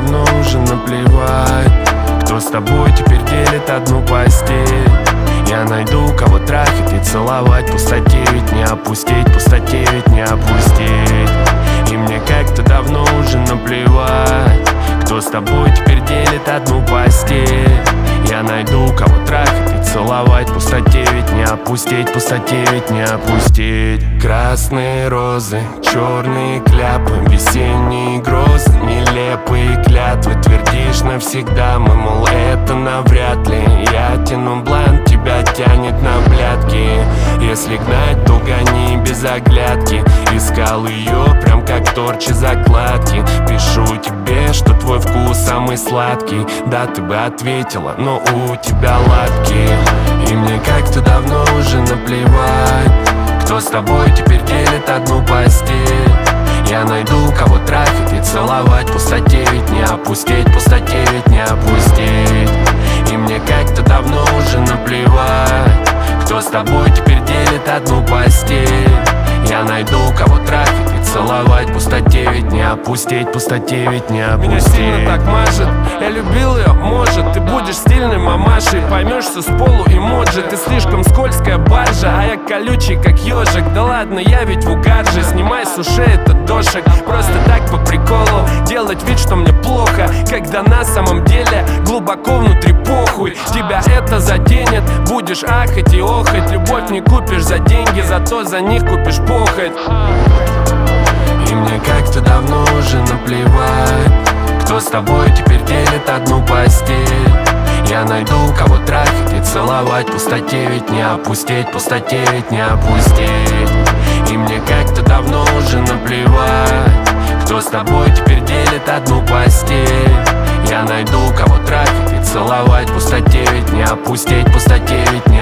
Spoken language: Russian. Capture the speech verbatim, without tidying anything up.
давно уже наплевать, кто с тобой теперь делит одну постель. Я найду, кого трахать и целовать. Пустоте ведь не опустить, пустоте ведь не опустить. И мне как-то давно уже наплевать, кто с тобой теперь делит одну постель. Я найду, кого трахать и целовать. Пустоте ведь не опустить, пустоте ведь не опустить. Красные розы, черные кляпы, весенние грозы, нелепые клятвы. Твердишь навсегда, мы, мол, это навряд ли. Я тяну бланк, тебя тянет на блядки. Если гнать, то гони без оглядки. Искал ее прям как торчи закладки. Пишу тебе, что твой вкус самый сладкий. Да, ты бы ответила, но у тебя лапки. И мне как-то давно уже наплевать, кто с тобой теперь делит одну постель. Я найду, кого трахать и целовать. Пустоте ведь не опустить, пустоте ведь не опустить. И мне как-то давно уже наплевать, кто с тобой теперь делит одну постель. Я найду, кого трахать и целовать. Пустоте ведь не опустить, пустоте ведь не опустить. Меня сильно так мажет, я любил ее, может. Ты будешь стильной мамашей, поймешься с полу эмоджи. Ты слишком скользкая баржа, а я колючий как ежик. Да ладно, я ведь в угарже. Снимай с ушей этот дошек, просто так по приколу. Делать вид, что мне плохо, когда на самом деле глубоко внутри похуй. Тебя это заденет, будешь ахать и охать. Любовь не купишь за деньги, зато за них купишь похоть. И мне как-то давно уже наплевать, кто с тобой теперь делит одну постель. Я найду, кого трахать и целовать. Пустоте ведь не опустить, пустоте ведь не опустить. И мне как-то давно уже наплевать, кто с тобой теперь делит одну постель. Я найду, кого трахать и целовать. Пустоте ведь не опустить, пустоте ведь не